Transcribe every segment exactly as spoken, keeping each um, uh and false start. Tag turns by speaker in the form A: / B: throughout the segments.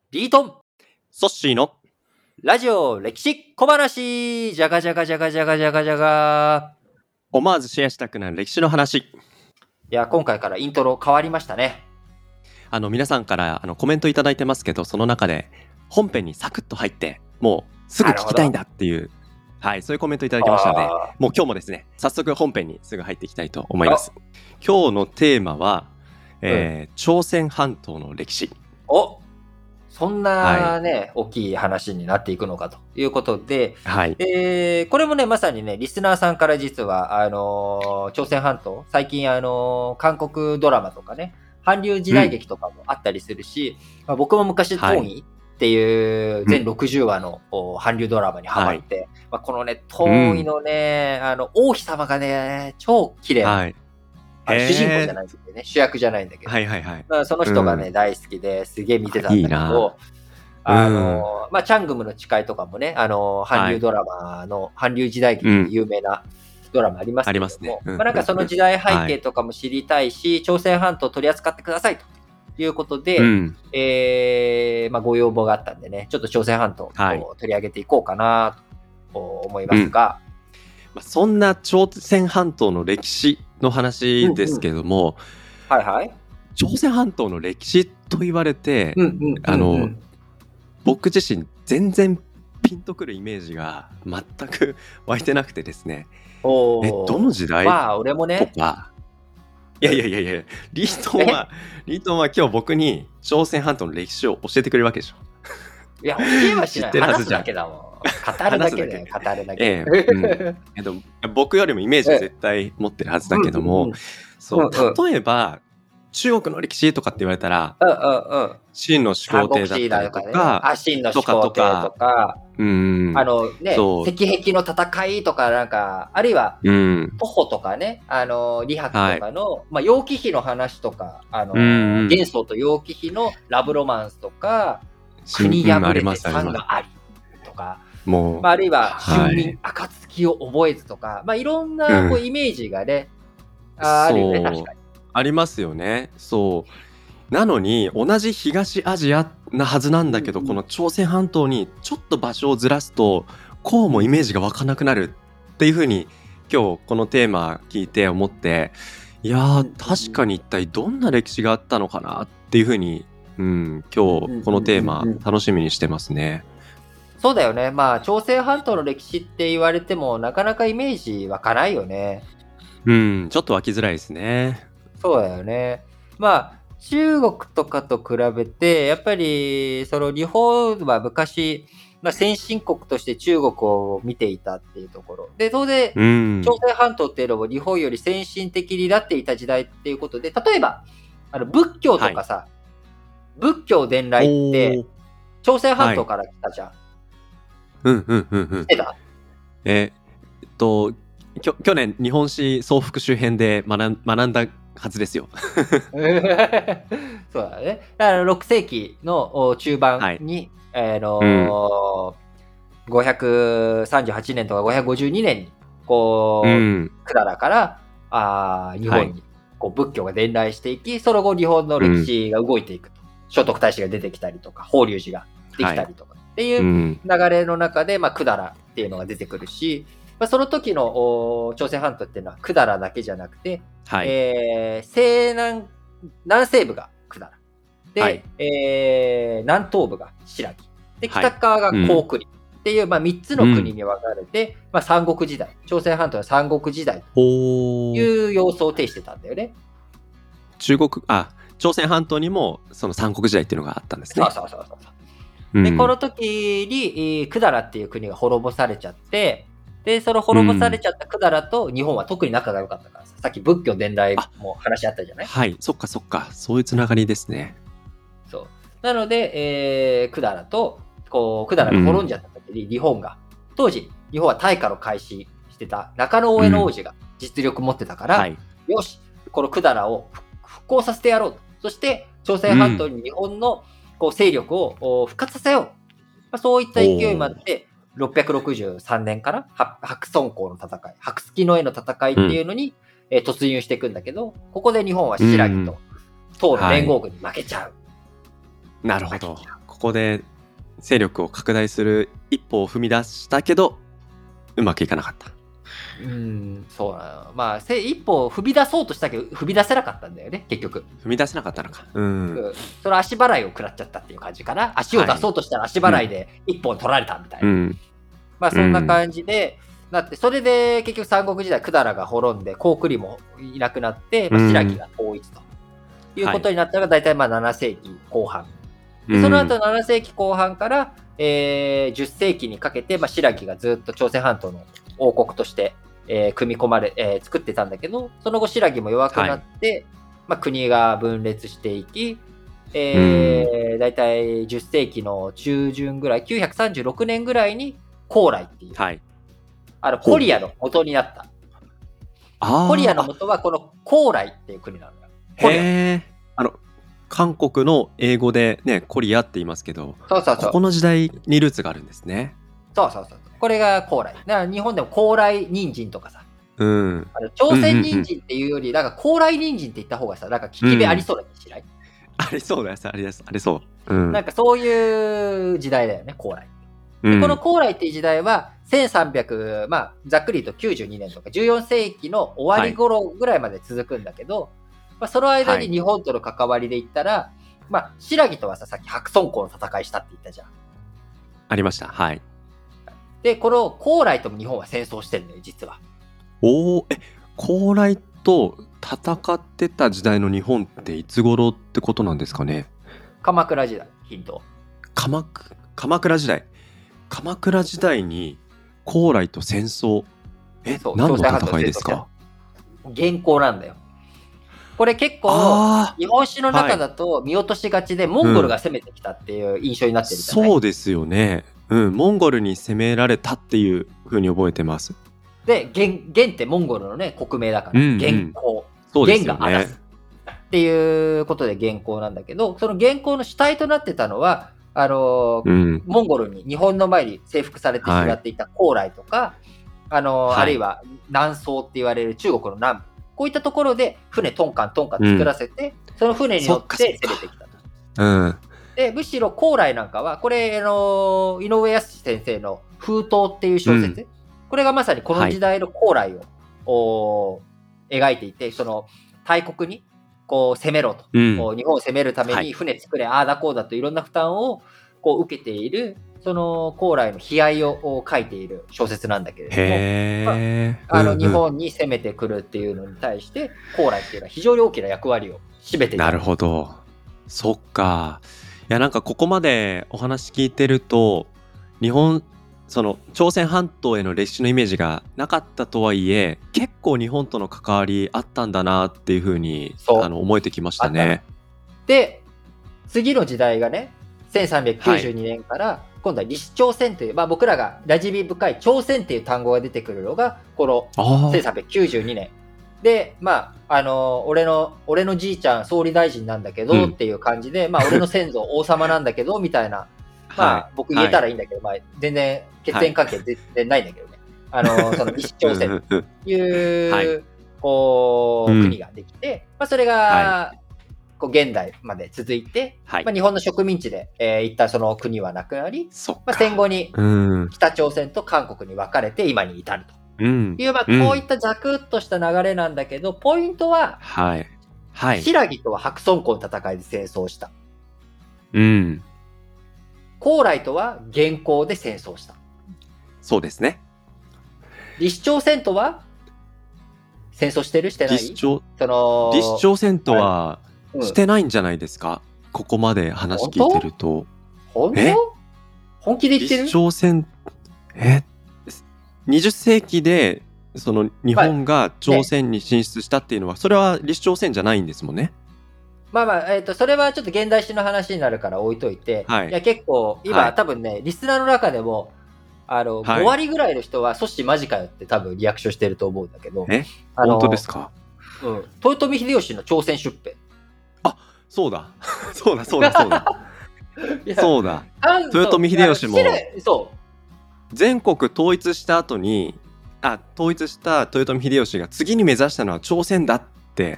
A: リートン
B: ソッシーの
A: ラジオ歴史小話じゃがじゃがじゃがじゃがじゃがじゃが。
B: 思わずシェアしたくなる歴史の話。
A: いや、今回からイントロ変わりましたね。
B: あの皆さんからあのコメントいただいてますけど、その中で本編にサクッと入ってもうすぐ聞きたいんだっていう、はい、そういうコメントいただきましたので、もう今日もですね、早速本編にすぐ入っていきたいと思います。今日のテーマは、えーうん、朝鮮半島の歴史。
A: おそんなね、はい、大きい話になっていくのかということで、
B: はい
A: えー、これもね、まさにね、リスナーさんから実は、あのー、朝鮮半島、最近、あのー、韓国ドラマとかね、韓流時代劇とかもあったりするし、うんまあ、僕も昔、トーニーっていう全ろくじゅうわの、うん、韓流ドラマにハマって、はいまあ、このね、トーニーのね、うん、あの、王妃様がね、超綺麗な。はい主人公じゃないんですけどね、主役じゃないんだけど、
B: はいはいはい、
A: まあ、その人がね、うん、大好きですげえ見てたんだけど、あの、うん、まあ、チャングムの誓いとかもね、あの、韓流ドラマの、はい、韓流時代劇で有名なドラマありますけども、うん、ありますね。うん、まあ、なんかその時代背景とかも知りたいし、はい、朝鮮半島取り扱ってくださいということで、うん、えー、まあ、ご要望があったんでね、ちょっと朝鮮半島を取り上げていこうかなと思いますが、はい
B: うん、そんな朝鮮半島の歴史の話ですけども、
A: うんうん、はいはい。
B: 朝鮮半島の歴史と言われて、うんうんうんうん、あの僕自身全然ピンとくるイメージが全く湧いてなくてですね。
A: お
B: えどの時代とか、
A: まあ俺もね、
B: いやいやいやいや、リートンはリートンは今日僕に朝鮮半島の歴史を教えてくれるわけでしょ。
A: いや教えはしない。知ってるはずじゃん。話すだけだもん。語るだけだよ。語るだけ。ええうん
B: えっと、僕よりもイメージ絶対持ってるはずだけども、そう例えば中国の歴史とかって言われたら、
A: うんうんうん、
B: 秦の始皇帝だったりとか、
A: あ、秦の始皇帝とか、
B: うん
A: あのね、石壁の戦いとかなんか、あるいは徒歩とかね、あの李白とかの、はい、まあ楊貴妃の話とか、あの玄宗と楊貴妃のラブロマンスとか、国破れて藩がありとか。もうまあ、あるいは春眠暁を覚えずとか、はいまあ、いろんなこうイメージがね、うん、あ, あるよね確かに
B: ありますよね。そうなのに同じ東アジアなはずなんだけど、うんうん、この朝鮮半島にちょっと場所をずらすとこうもイメージが湧かなくなるっていう風に今日このテーマ聞いて思って、いやー確かに一体どんな歴史があったのかなっていう風に、うん、今日このテーマ楽しみにしてますね。
A: そうだよね。まあ、朝鮮半島の歴史って言われても、なかなかイメージ湧かないよね。
B: うん、ちょっと湧きづらいですね。
A: そうだよね。まあ、中国とかと比べて、やっぱり、その日本は昔、まあ、先進国として中国を見ていたっていうところ。で、当然、うん、朝鮮半島っていうのも日本より先進的になっていた時代っていうことで、例えば、あの仏教とかさ、はい、仏教伝来って、朝鮮半島から来たじゃん。はい
B: うんうんうんうん。
A: えた
B: えー、っときょ去年日本史総復習編で学ん学んだはずですよ。
A: そうだね。だからろくせいきの中盤に、はい、あのーうん、ごひゃくさんじゅうはちねんとかごひゃくごじゅうにねんにこう、うん、百済からあ日本にこう仏教が伝来していき、はい、その後日本の歴史が動いていくと、うん、聖徳太子が出てきたりとか法隆寺ができたりとか。はいっていう流れの中で、まあ、百済っていうのが出てくるし、まあ、その時の朝鮮半島っていうのは百済だけじゃなくて、はいえー、西南南西部が百済で、はいえー、南東部が新羅で北側が高句麗っていう、はいまあ、みっつの国に分かれて、うんまあ、三国時代朝鮮半島は三国時代という様相を呈してたんだよね。
B: 中国あ朝鮮半島にもその三国時代っていうのがあったんですね。
A: そうそうそうそうで、この時に、百済っていう国が滅ぼされちゃって、で、その滅ぼされちゃった百済と日本は特に仲が良かったからさ、さっき仏教伝来も話あったじゃない？
B: はい、そっかそっか、そういうつながりですね。
A: そう。なので、えー、百済と、こう、百済が滅んじゃった時に日本が、うん、当時、日本は大化の開始してた中野大江の王子が実力持ってたから、うんはい、よし、この百済を復興させてやろうと。そして、朝鮮半島に日本の、うんこう勢力を復活させよう、まあ、そういった勢いもあってろっぴゃくろくじゅうさんねんから白村江の戦い白月の絵の戦いっていうのに、うんえー、突入していくんだけどここで日本は新羅と唐の連合軍に負けちゃう、
B: うん、なるほどここで勢力を拡大する一歩を踏み出したけどうまくいかなかった。
A: うん、そうなの。まあせ一歩踏み出そうとしたけど踏み出せなかったんだよね結局。
B: 踏み出せなかったのか。うん。
A: うん、その足払いを食らっちゃったっていう感じかな。足を出そうとしたら足払いで一本取られたみたいな。
B: うん、
A: まあそんな感じで、うん、だってそれで結局三国時代百済が滅んで高句麗もいなくなって、まあ、新羅が統一ということになったのが大体まあなな世紀後半。でその後なな世紀後半から、えー、じゅっ世紀にかけて、まあ、新羅がずっと朝鮮半島の王国として、えー、組み込まれ、えー、作ってたんだけど、その後新羅も弱くなって、はい、まあ、国が分裂していき、えー、大体じゅっ世紀の中旬ぐらい、きゅうひゃくさんじゅうろくねんぐらいに高麗っていう、はい、あのコリアの元になった。コリアの元はこの高麗っていう国なんだよ。
B: へー、あの韓国の英語でねコリアって言いますけど、
A: そうそうそう、
B: ここの時代にルーツがあるんですね。
A: そうそうそう、これが高麗。だから日本でも高麗人参とかさ、
B: うん、
A: あの朝鮮人参っていうより、なんか高麗人参って言った方がさ、なんか効き目ありそうな気しない？
B: うん、ありそうだよ、ありです、ありそう、うん。
A: なんかそういう時代だよね、高麗。で、うん、この高麗っていう時代はせんさんびゃく、まあざっくりときゅうじゅうにねんとかじゅうよん世紀の終わり頃ぐらいまで続くんだけど、はい、まあ、その間に日本との関わりで言ったら、はい、まあ新羅とはさ、さっき白村江の戦いしたって言ったじゃん。
B: ありました。はい。
A: で、この高麗とも日本は戦争してるのよ、実は。
B: おお、え、高麗と戦ってた時代の日本っていつ頃ってことなんですかね？
A: 鎌倉時代、ヒント。
B: 鎌倉、鎌倉時代。鎌倉時代に高麗と戦争。え、何の戦いですか？
A: 元寇なんだよ。これ結構日本史の中だと見落としがちで、はい、モンゴルが攻めてきたっていう印象になってるじゃない？
B: うん、そうですよね。うん、モンゴルに攻められたっていう風に覚えてます。
A: で、元、元ってモンゴルのね、国名だから、うんうん、元寇。
B: そうですよね。
A: 元があらす。っていうことで元寇なんだけど、その元寇の主体となってたのは、あのーうん、モンゴルに日本の前に征服されてしまっていた高麗とか、はい、あのーはい、あるいは南宋って言われる中国の南部、こういったところで船トンカントンカン作らせて、うん、その船に乗って攻めてきたと。
B: うん、で
A: むしろ高麗なんかはこれ、あのー、井上康先生の風頭っていう小説、うん、これがまさにこの時代の高麗を、はい、描いていて、その大国にこう攻めろと、うん、日本を攻めるために船作れ、はい、ああだこうだといろんな負担をこう受けているその高麗の悲哀を書いている小説なんだけれども、
B: へー、
A: まあ、あの日本に攻めてくるっていうのに対して高麗っていうのは非常に大きな役割を占めている。
B: なるほど、そっか。いや、なんかここまでお話聞いてると、日本その朝鮮半島への歴史のイメージがなかったとはいえ、結構日本との関わりあったんだなっていうふうにあの思えてきましたね。
A: で、次の時代がね、せんさんびゃくきゅうじゅうにねんから今度は李氏朝鮮という、まあ、僕らが馴染み深い朝鮮っていう単語が出てくるのがこのせんさんびゃくきゅうじゅうにねんで、まああの俺の俺のじいちゃん総理大臣なんだけど、うん、っていう感じで、まあ俺の先祖王様なんだけどみたいな、まあ、はい、僕言えたらいいんだけど、はい、まあ、全然血縁関係全然ないんだけどね、はい、あのその李氏朝鮮という、はい、こう、うん、国ができて、まあ、それが、はい、こう現代まで続いて、はい、まあ、日本の植民地で、えー、一旦その国はなくなり、まあ、戦後に北朝鮮と韓国に分かれて今に至るという、まあ、こういったザクッとした流れなんだけど、ポイントは、
B: はいはい、
A: 新羅とは白村江の戦いで戦争した。
B: うん。
A: 高麗とは元寇で戦争した。
B: そうですね。
A: 李氏朝鮮とは戦争してるしてない？
B: 李氏朝、その李氏朝鮮とはしてないんじゃないですか、うん、ここまで話聞いてると。
A: 本当？本気で言ってる？
B: 李氏朝鮮、えにじゅっ世紀でその日本が朝鮮に進出したっていうのは、それは李氏朝鮮じゃないんですもんね。
A: まあまあ、えっと、それはちょっと現代史の話になるから置いといて、はい、いや結構今、はい、多分ね、リスナーの中でも、あの、はい、ご割ぐらいの人は、阻止マジかよって多分リアクションしてると思うんだけど。
B: え本当ですか？
A: うん。豊臣秀吉の朝鮮出兵。
B: あ、そうだ。そうだ、そうだ、そうだ。そうだ。豊臣秀吉も、
A: そう。
B: 全国統一した後に、あ、統一した豊臣秀吉が次に目指したのは朝鮮だって、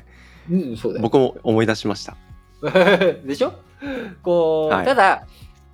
A: うん、そうだよ。
B: 僕も思い出しました。
A: でしょこう、はい、ただ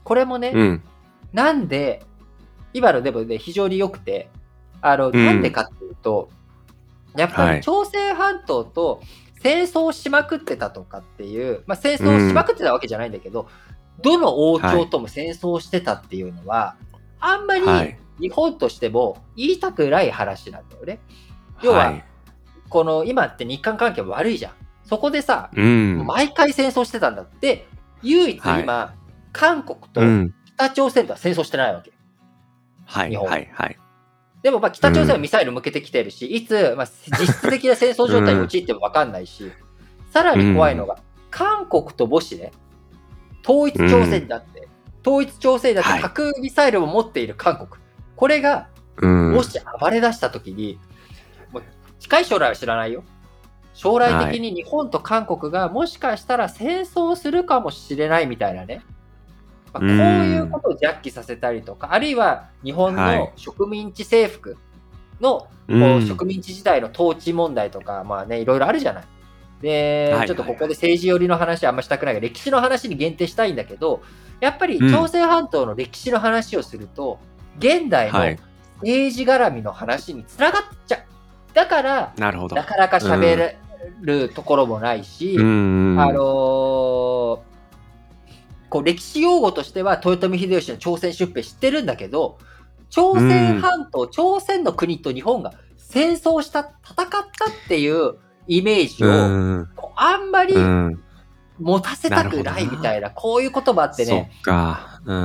A: これもね、
B: うん。
A: なんで、今のでもね、非常に良くて、あの、
B: うん
A: なんでかっていうと、やっぱり
B: はい。
A: 朝鮮半島と戦争しまくってたとかっていう、まあ、戦
B: う
A: 争しま
B: ん。
A: くってたわけじゃないんだけど、どの王
B: はい。
A: 朝とも戦争してたっていうのは、あんまり
B: はい。
A: 日本としても言いたくない話なんだよね。要は、
B: はい。
A: この今って日韓関係悪いじゃん。そこでさ、
B: うん。
A: 毎回戦争してたんだって、唯一
B: はい。
A: 今、韓国と
B: うん。
A: 北朝鮮とは戦争してないわけ。
B: はい。
A: 日本は。
B: はい。はい。
A: でもまあ北朝鮮は
B: うん。
A: ミサイル向けてきてるし、いつ、まあ、実質的な戦争状態に
B: うん。
A: 陥っても分かんないし、さら
B: う
A: に怖いの
B: ん。
A: が、韓国ともしね、統一朝鮮
B: うん。
A: だって、統一朝鮮だって
B: はい。
A: 核ミサイルを持っている韓国、これが
B: うん。
A: もし暴れ出したときに、もう近い将来は知らないよ。将来
B: はい。
A: 的に日本と韓国がもしかしたら戦争するかもしれないみたいなね。まあ、
B: う
A: こういう
B: ん。
A: ことをジャッキさせたりとか、あるいは日本
B: はい。
A: の植民地征服のこう
B: うん。
A: 植民地時代の統治問題とか、まあね、いろいろあるじゃない。で、
B: はい。
A: ちょっと
B: はい。はい。
A: ここで政治寄りの話はあんましたくないが、歴史の話に限定したいんだけど、やっぱり
B: うん。
A: 朝鮮半島の歴史の話をすると、現代の
B: はい。
A: 政治絡みの話につながっちゃう。だから、
B: なるほど。
A: なかなか
B: うん。
A: 喋れるところもない
B: う
A: し、あの
B: ん。
A: ーこう歴史用語としては豊臣秀吉の朝鮮出兵知ってるんだけど、朝鮮
B: うん。
A: 半島、朝鮮の国と日本が戦争した、戦ったっていうイメージ
B: う
A: を、
B: ん。
A: こうあんまり
B: うん。
A: 持たせ
B: なるほ
A: たく
B: どな。
A: ないみたいな、こういう言葉ってね、
B: そっか。うん。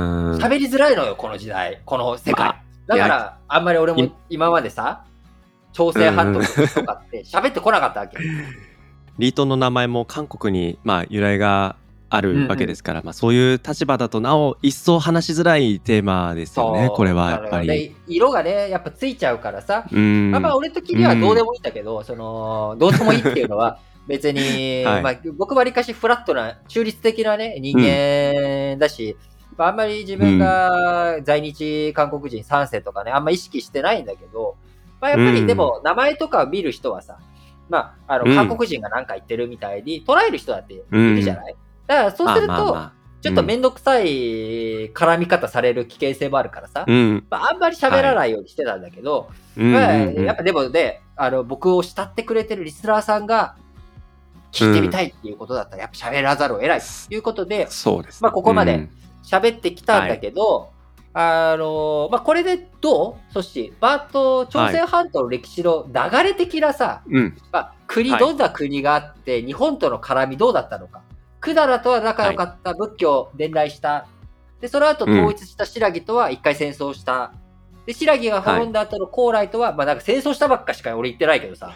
A: 喋りづらいのよ、この時代、この世
B: まあ、
A: 界。
B: いや、い
A: だから、あんまり俺も今までさ、朝鮮半島
B: うんうん。
A: の歴史とかって喋ってこなかったわけ。
B: リートンの名前も韓国に、まあ、由来があるわ
A: うんうん。
B: けですから、まあ、そういう立場だとなお一層話しづらいテーマですよね、これ
A: そう、
B: はや
A: なのよ。
B: っぱり。
A: で、色がね、やっぱついちゃうからさ、
B: うー
A: まあまあ、
B: ん。
A: 俺とキ
B: うーん。
A: リはどうでもいいんだけど、その、どうでもいいっていうのは、別に、まあ、
B: はい。
A: 僕わりかしフラットな、中立的なね、人
B: うん。
A: 間だし、まあ、あんまり自分
B: うん。
A: が在日韓国人さん世とかね、あんま意識してないんだけど、まあ、や
B: う
A: っぱりで
B: ん。
A: も、名前とかを見る人はさ、まあ、あの、
B: うん。
A: 韓国人がなんか言ってるみたいに捉える人だって
B: うん。
A: いるじゃない。だからそう
B: まあ
A: すると、
B: まあまあ。
A: ちょっとめ
B: うん。
A: んどくさい絡み方される危険性もあるからさ、
B: うん。
A: まあ、あんまり喋
B: はい。
A: らないようにしてたんだけど、
B: うんうん
A: まあ、
B: うん。
A: やっぱでもね、あの、僕を慕ってくれてるリスナーさんが聞いてみ
B: うん。
A: たいっていうことだったら、やっぱ喋らざるを得ないと
B: す
A: いうことで、まあ、
B: そうですね。
A: ここまで
B: うん。
A: 喋ってきたんだ
B: はい。
A: けど、あの、まあ、これでどうそして、バーッと朝
B: はい。
A: 鮮半島の歴史の流れ的なさ、
B: うん。
A: まあ、国、
B: はい。
A: どんな国があって、日本との絡みどうだったのか。百済とは仲
B: はい。
A: 良かった、仏教伝来した。で、その後
B: うん。
A: 統一した新羅とは一回戦争した。で、新羅が
B: はい。
A: 滅んだ後の高麗とは、まあなんか戦争したばっかしか俺言ってないけどさ。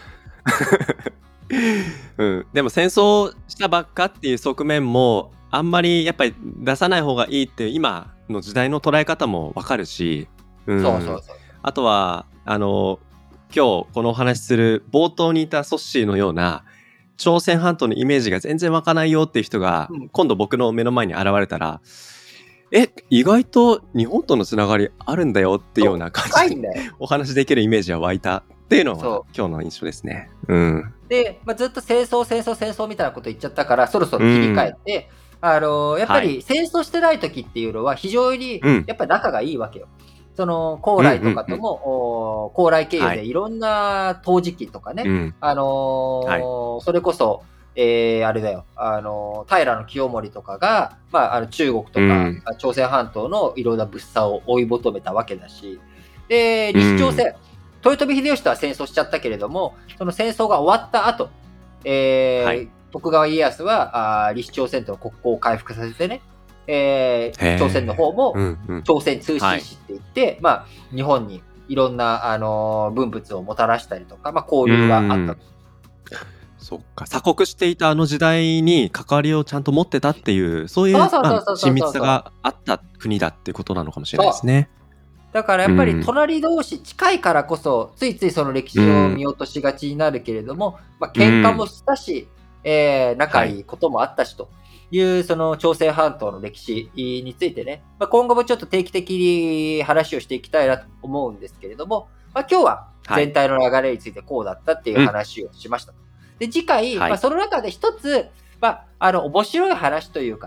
B: うん、でも戦争したばっかっていう側面もあんまりやっぱり出さない方がいいっていう今の時代の捉え方もわかるし、うん、
A: そうそうそう。
B: あとはあの今日このお話しする冒頭にいたソッシーのような朝鮮半島のイメージが全然湧かないよっていう人が
A: うん。
B: 今度僕の目の前に現れたら、え、意外と日本とのつながりあるんだよっていうよう
A: そう。
B: な感じで
A: 深いんだよ。
B: お話できるイメージは湧いたっていうのは
A: そう。
B: 今日の印象ですね。うん。
A: で、まあ、ずっと戦争、戦争、戦争みたいなこと言っちゃったから、そろそ
B: う
A: ろ切り替え
B: ん。
A: て、あの、やっぱ
B: はい。
A: り戦争してない時っていうのは非常に
B: うん。
A: やっぱ仲がいいわけよ。その、高
B: うんう
A: 麗と
B: んうん。
A: かとも、お高麗経由
B: はい。
A: でいろんな陶磁器とかね、
B: うん。
A: あ
B: はい。
A: の、それこそ、えーあれだよ、あの、平清盛とかが、まあ、あの中国とか
B: うん。
A: 朝鮮半島のいろんな物産を追い求めたわけだし、で、
B: うん。
A: 李氏朝鮮、豊臣秀吉とは戦争しちゃったけれども、その戦争が終わった後、
B: はい。
A: えー徳川家康は、あ李氏朝鮮との国交を回復させてね、え
B: へ
A: ー朝鮮の方
B: え。う
A: も
B: んうん。
A: 朝鮮通
B: はい。
A: 信使って言って、まあ、日本にいろんな、あのー文物をもたらしたりとか、まあ、交
B: う
A: 流があった
B: ん。
A: と。
B: そっか。鎖国していたあの時代に関わりをちゃんと持ってたっていう、そういう、
A: そうそう
B: まあ、
A: そうそうそ
B: 親密
A: うそうそう。
B: さがあった国だってことなのかもしれない
A: そう。
B: ですね。
A: だからやっぱり
B: うん。
A: 隣同士近いからこそ、ついついその歴史を
B: うん。
A: 見落としがちになるけれども、まあ、
B: うん。
A: 喧嘩もしたし、えー仲
B: はい。
A: いいこともあったしという、その朝鮮半島の歴史についてね、まあ、今後もちょっと定期的に話をしていきたいなと思うんですけれども、まあ、今日は
B: はい。
A: 全体の流れについてこうだったっていう
B: うん。
A: 話をしました。で、次回、まあ、
B: はい。
A: その中で一つ、まあ、あの、面白い話というかね、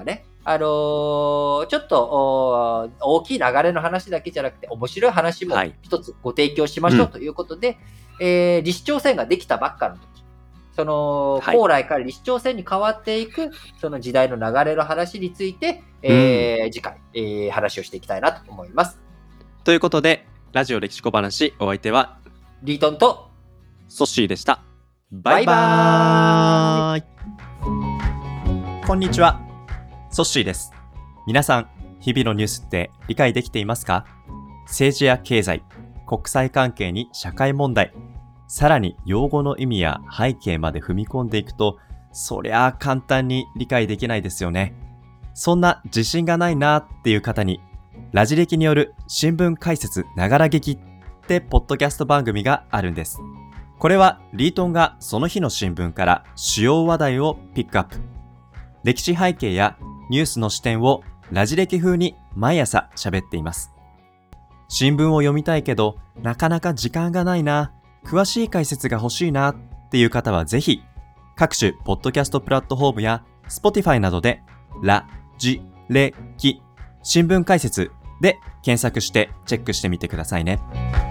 A: あのー、ちょっと大きい流れの話だけじゃなくて、面白い話も一つご提供しましょうということで、はい、うん、えー、李氏朝鮮ができたばっかの時、その、はい、高麗から李氏朝鮮に変わっていく、その時代の流れの話について、えーうん、次回、えー、話をしていきたいなと思います。
B: ということで、ラジオ歴史小話、お相手は、
A: リートンと
B: ソッシーでした。バイバーイ。
C: こんにちは、ソッシーです。皆さん、日々のニュースって理解できていますか？政治や経済、国際関係に社会問題、さらに用語の意味や背景まで踏み込んでいくと、そりゃあ簡単に理解できないですよね。そんな自信がないなっていう方に、ラジ歴による新聞解説ながら劇ってポッドキャスト番組があるんです。これはリートンがその日の新聞から主要話題をピックアップ。歴史背景やニュースの視点をラジ歴風に毎朝喋っています。新聞を読みたいけどなかなか時間がないな、詳しい解説が欲しいなっていう方はぜひ各種ポッドキャストプラットフォームや Spotify などでラジ歴新聞解説で検索してチェックしてみてくださいね。